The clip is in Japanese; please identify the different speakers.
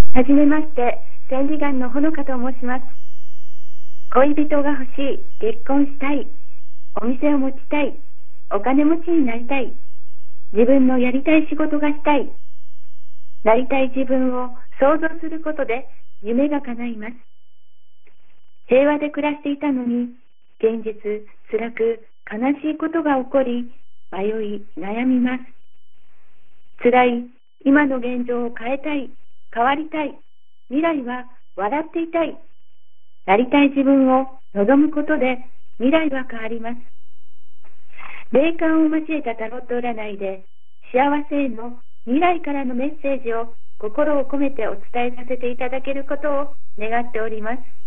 Speaker 1: はじめまして、千里眼のほのかと申します。恋人が欲しい、結婚したい、お店を持ちたい、お金持ちになりたい、自分のやりたい仕事がしたい、なりたい自分を想像することで夢が叶います。平和で暮らしていたのに、現実、辛く悲しいことが起こり、迷い悩みます。辛い今の現状を変えたい、変わりたい、未来は笑っていたい、なりたい自分を望むことで未来は変わります。霊感を交えたタロット占いで幸せへの未来からのメッセージを心を込めてお伝えさせていただけることを願っております。